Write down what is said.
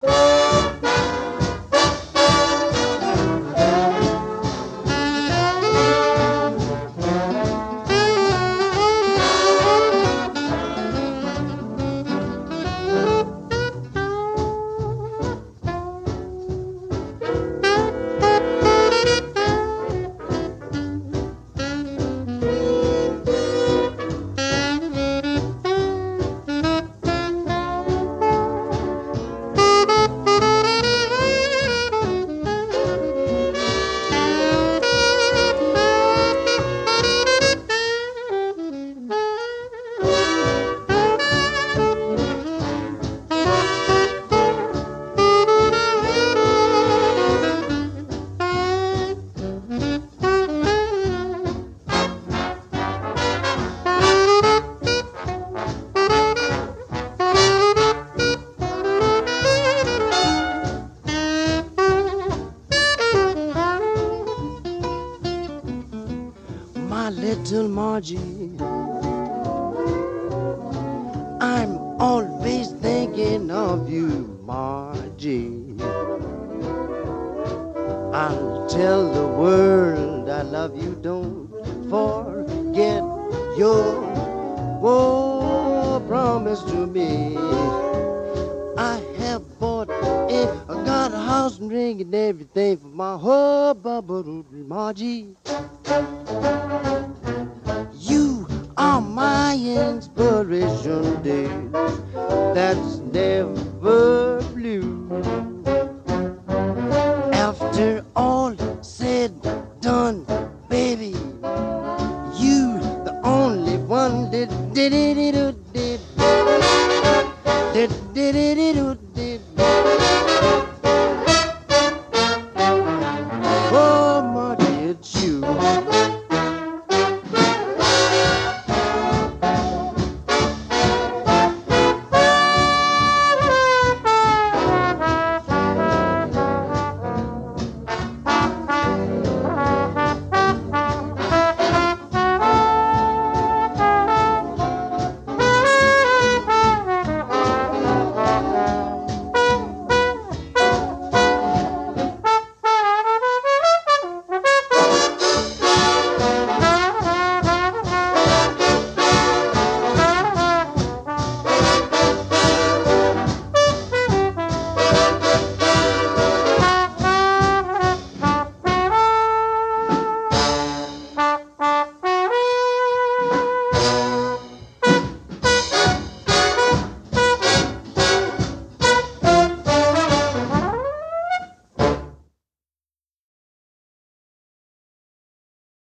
My little Margie, I'm always thinking of you, Margie. I'll tell the world I love you, don't forget your promise to me. I have bought it, I got a house and ring and everything for my whole bubble, Margie. You are my inspiration, dear. That's never